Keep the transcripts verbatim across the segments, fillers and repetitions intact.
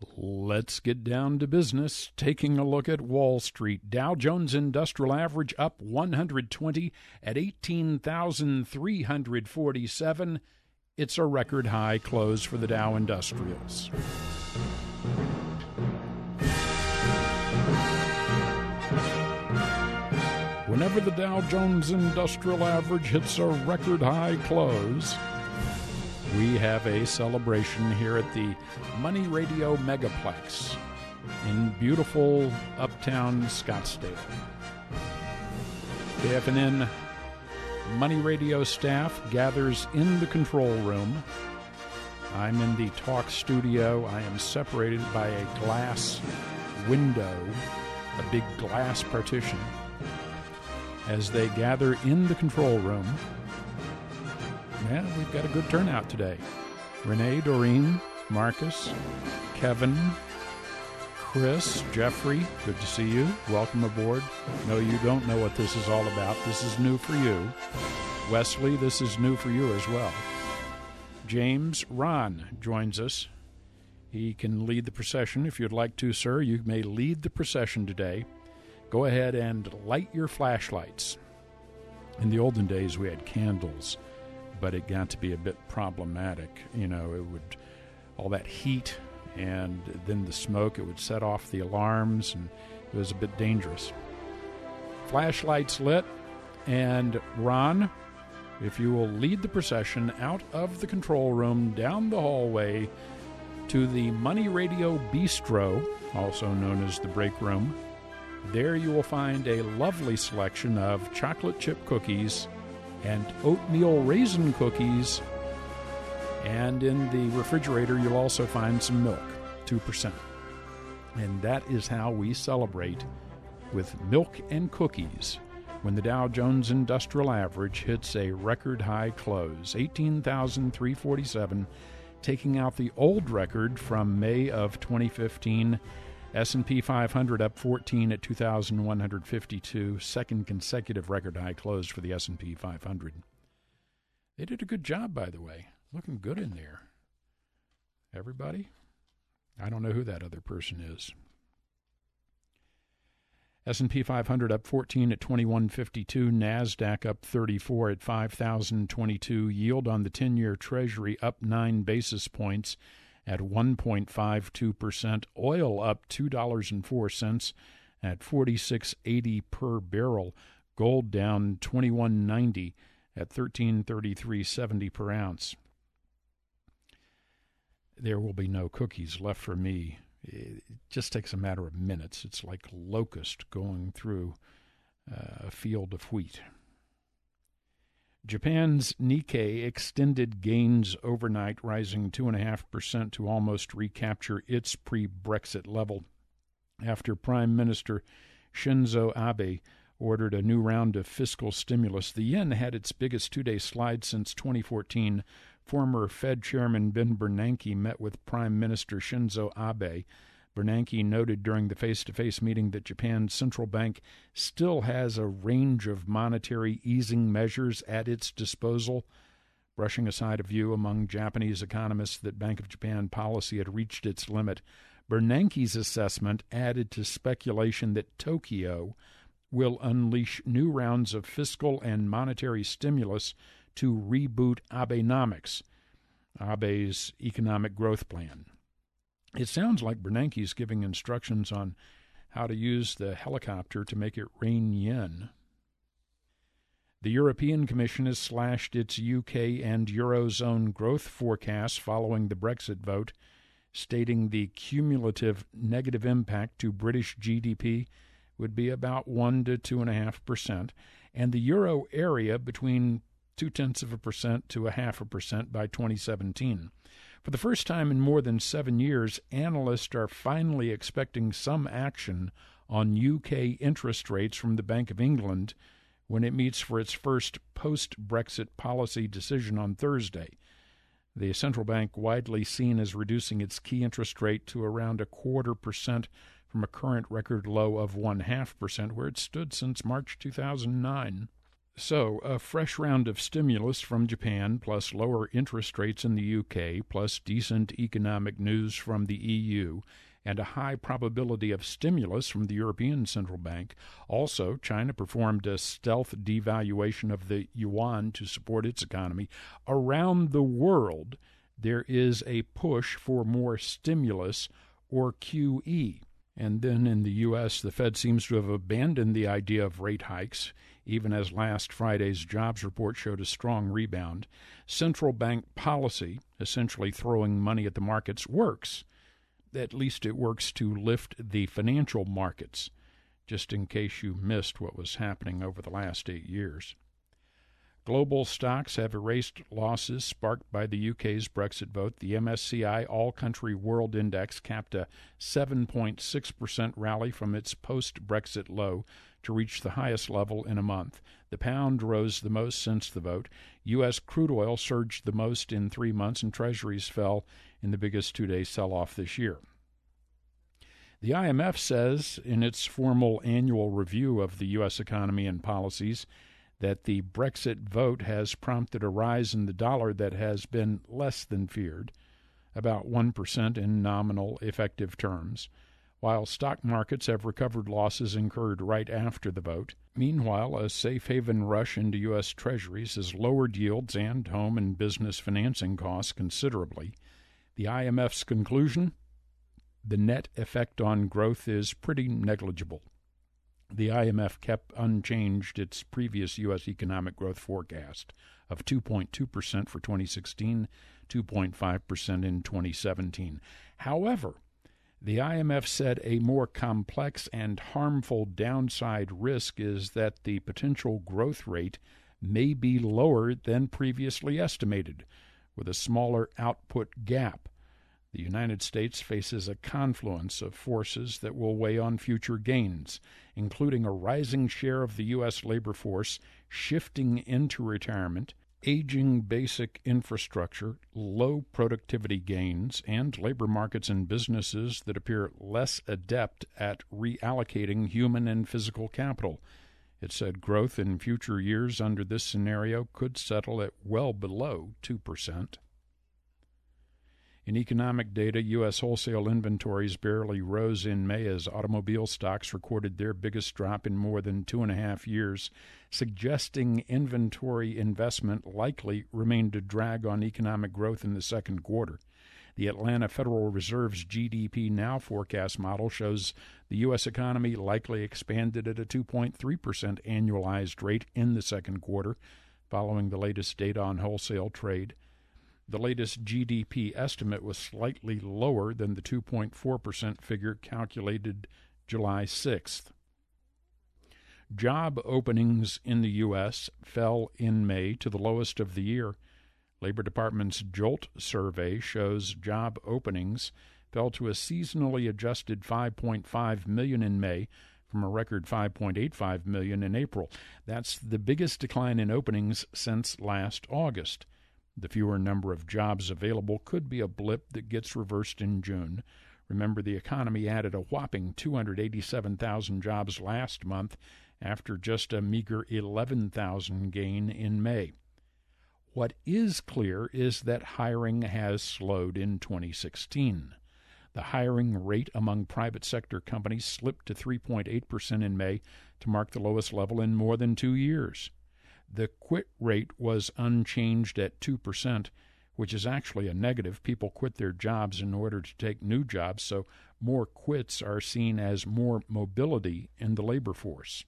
Let's get down to business, taking a look at Wall Street. Dow Jones Industrial Average up one hundred twenty at eighteen thousand three hundred forty-seven. It's a record high close for the Dow Industrials. Whenever the Dow Jones Industrial Average hits a record high close, we have a celebration here at the Money Radio Megaplex in beautiful uptown Scottsdale. K F N N Money Radio staff gathers in the control room. I'm in the talk studio. I am separated by a glass window, a big glass partition. As they gather in the control room, yeah, we've got a good turnout today. Renee, Doreen, Marcus, Kevin, Chris, Jeffrey, good to see you. Welcome aboard. No, you don't know what this is all about. This is new for you. Wesley, this is new for you as well. James Ron joins us. He can lead the procession. If you'd like to, sir, you may lead the procession today. Go ahead and light your flashlights. In the olden days, we had candles, but it got to be a bit problematic. You know, it would, all that heat and then the smoke, it would set off the alarms, and it was a bit dangerous. Flashlights lit, and Ron, if you will lead the procession out of the control room, down the hallway to the Money Radio Bistro, also known as the break room. There you will find a lovely selection of chocolate chip cookies and oatmeal raisin cookies. And in the refrigerator, you'll also find some milk, two percent. And that is how we celebrate with milk and cookies when the Dow Jones Industrial Average hits a record high close, eighteen thousand three hundred forty-seven, taking out the old record from May of twenty fifteen. S and P five hundred up fourteen at two thousand one hundred fifty-two, second consecutive record high close for the S and P five hundred. They did a good job, by the way. Looking good in there. Everybody? I don't know who that other person is. S and P five hundred up fourteen at twenty-one fifty-two, NASDAQ up thirty-four at five thousand twenty-two, yield on the ten-year Treasury up nine basis points at one point five two percent. Oil up two dollars and four cents at forty-six eighty per barrel. Gold down twenty-one ninety at thirteen thirty-three seventy per ounce. There will be no cookies left for me. It just takes a matter of minutes. It's like locust going through uh, a field of wheat. Japan's Nikkei extended gains overnight, rising two point five percent to almost recapture its pre-Brexit level after Prime Minister Shinzo Abe ordered a new round of fiscal stimulus. The yen had its biggest two-day slide since twenty fourteen. Former Fed Chairman Ben Bernanke met with Prime Minister Shinzo Abe. Bernanke noted during the face-to-face meeting that Japan's central bank still has a range of monetary easing measures at its disposal, brushing aside a view among Japanese economists that Bank of Japan policy had reached its limit. Bernanke's assessment added to speculation that Tokyo will unleash new rounds of fiscal and monetary stimulus to reboot Abenomics, Abe's economic growth plan. It sounds like Bernanke's giving instructions on how to use the helicopter to make it rain yen. The European Commission has slashed its U K and Eurozone growth forecasts following the Brexit vote, stating the cumulative negative impact to British G D P would be about one to two point five percent, and the euro area between two-tenths of a percent to a half a percent by twenty seventeen. For the first time in more than seven years, analysts are finally expecting some action on U K interest rates from the Bank of England when it meets for its first post-Brexit policy decision on Thursday. The central bank widely seen as reducing its key interest rate to around a quarter percent from a current record low of one half percent, where it stood since March two thousand nine. So, a fresh round of stimulus from Japan, plus lower interest rates in the U K, plus decent economic news from the E U, and a high probability of stimulus from the European Central Bank. Also, China performed a stealth devaluation of the yuan to support its economy. Around the world, there is a push for more stimulus, or Q E. And then in the U S, the Fed seems to have abandoned the idea of rate hikes, even as last Friday's jobs report showed a strong rebound. Central bank policy, essentially throwing money at the markets, works. At least it works to lift the financial markets, just in case you missed what was happening over the last eight years. Global stocks have erased losses sparked by the U K's Brexit vote. The M S C I All-Country World Index capped a seven point six percent rally from its post-Brexit low to reach the highest level in a month. The pound rose the most since the vote. U S crude oil surged the most in three months, and treasuries fell in the biggest two-day sell-off this year. The I M F says in its formal annual review of the U S economy and policies that the Brexit vote has prompted a rise in the dollar that has been less than feared, about one percent in nominal effective terms, while stock markets have recovered losses incurred right after the vote. Meanwhile, a safe haven rush into U S Treasuries has lowered yields and home and business financing costs considerably. The I M F's conclusion? The net effect on growth is pretty negligible. The I M F kept unchanged its previous U S economic growth forecast of two point two percent for twenty sixteen, two point five percent in twenty seventeen. However, the I M F said a more complex and harmful downside risk is that the potential growth rate may be lower than previously estimated, with a smaller output gap. The United States faces a confluence of forces that will weigh on future gains, including a rising share of the U S labor force shifting into retirement, aging basic infrastructure, low productivity gains, and labor markets and businesses that appear less adept at reallocating human and physical capital. It said growth in future years under this scenario could settle at well below two percent. In economic data, U S wholesale inventories barely rose in May as automobile stocks recorded their biggest drop in more than two and a half years, suggesting inventory investment likely remained a drag on economic growth in the second quarter. The Atlanta Federal Reserve's G D P Now forecast model shows the U S economy likely expanded at a two point three percent annualized rate in the second quarter, following the latest data on wholesale trade. The latest G D P estimate was slightly lower than the two point four percent figure calculated July sixth. Job openings in the U S fell in May to the lowest of the year. Labor Department's JOLT survey shows job openings fell to a seasonally adjusted five point five million in May from a record five point eight five million in April. That's the biggest decline in openings since last August. The fewer number of jobs available could be a blip that gets reversed in June. Remember, the economy added a whopping two hundred eighty-seven thousand jobs last month after just a meager eleven thousand gain in May. What is clear is that hiring has slowed in twenty sixteen. The hiring rate among private sector companies slipped to three point eight percent in May to mark the lowest level in more than two years. The quit rate was unchanged at two percent, which is actually a negative. People quit their jobs in order to take new jobs, so more quits are seen as more mobility in the labor force.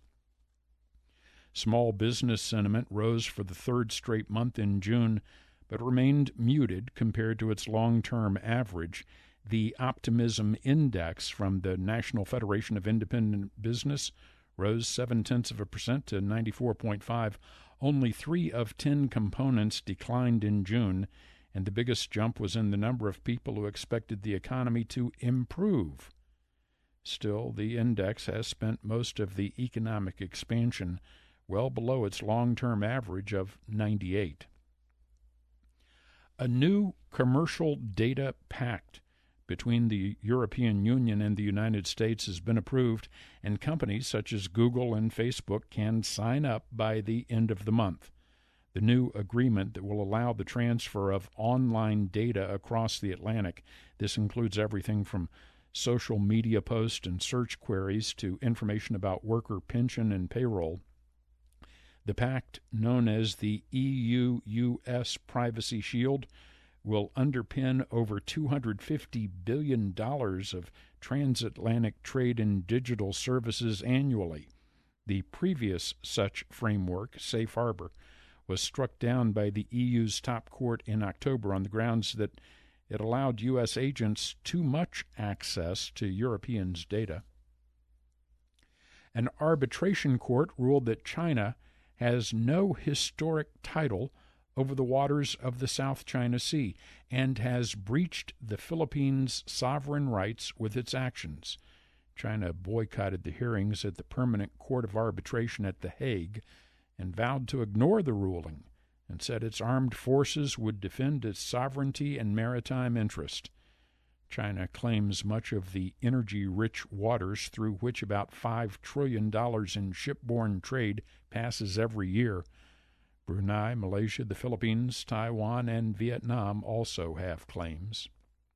Small business sentiment rose for the third straight month in June, but remained muted compared to its long-term average. The Optimism Index from the National Federation of Independent Business rose seven-tenths of a percent to ninety-four point five. Only three of ten components declined in June, and the biggest jump was in the number of people who expected the economy to improve. Still, the index has spent most of the economic expansion well below its long-term average of ninety-eight. A new commercial data pact between the European Union and the United States has been approved, and companies such as Google and Facebook can sign up by the end of the month. The new agreement that will allow the transfer of online data across the Atlantic. This includes everything from social media posts and search queries to information about worker pension and payroll. The pact, known as the E U U S Privacy Shield, will underpin over two hundred fifty billion dollars of transatlantic trade in digital services annually. The previous such framework, Safe Harbor, was struck down by the E U's top court in October on the grounds that it allowed U S agents too much access to Europeans' data. An arbitration court ruled that China has no historic title over the waters of the South China Sea and has breached the Philippines' sovereign rights with its actions. China boycotted the hearings at the Permanent Court of Arbitration at The Hague and vowed to ignore the ruling and said its armed forces would defend its sovereignty and maritime interest. China claims much of the energy-rich waters through which about five trillion dollars in shipborne trade passes every year. Brunei, Malaysia, the Philippines, Taiwan, and Vietnam also have claims.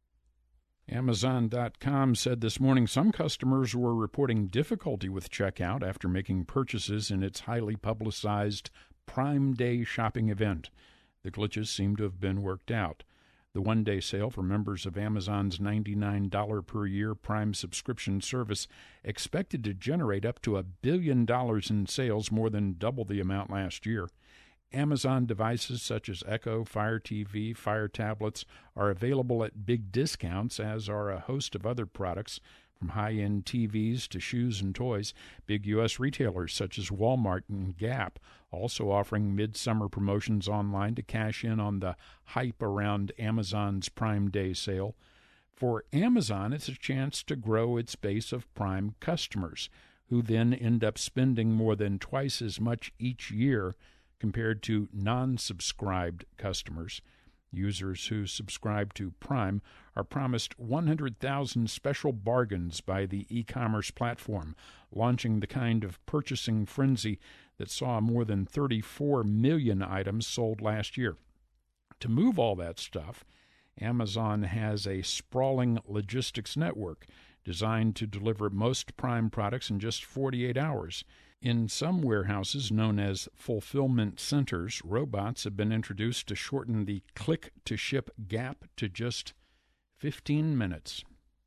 Amazon dot com said this morning some customers were reporting difficulty with checkout after making purchases in its highly publicized Prime Day shopping event. The glitches seem to have been worked out. The one-day sale for members of Amazon's ninety-nine dollars per year Prime subscription service expected to generate up to a billion dollars in sales, more than double the amount last year. Amazon devices such as Echo, Fire T V, Fire tablets are available at big discounts, as are a host of other products, from high-end T Vs to shoes and toys. Big U S retailers such as Walmart and Gap also offering midsummer promotions online to cash in on the hype around Amazon's Prime Day sale. For Amazon, it's a chance to grow its base of Prime customers, who then end up spending more than twice as much each year compared to non-subscribed customers. Users who subscribe to Prime are promised one hundred thousand special bargains by the e-commerce platform, launching the kind of purchasing frenzy that saw more than thirty-four million items sold last year. To move all that stuff, Amazon has a sprawling logistics network designed to deliver most Prime products in just forty-eight hours. In some warehouses, known as fulfillment centers, robots have been introduced to shorten the click-to-ship gap to just fifteen minutes.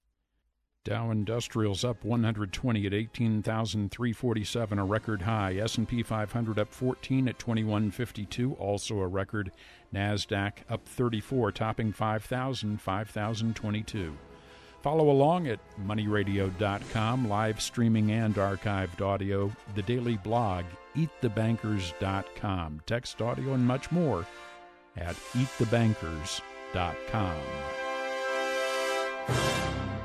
Dow Industrial's up one hundred twenty at eighteen thousand three hundred forty-seven, a record high. S and P five hundred up fourteen at twenty-one fifty-two, also a record. NASDAQ up thirty-four, topping five thousand, five thousand twenty-two. Follow along at money radio dot com, live streaming and archived audio, the daily blog, eat the bankers dot com, text, audio, and much more at eat the bankers dot com.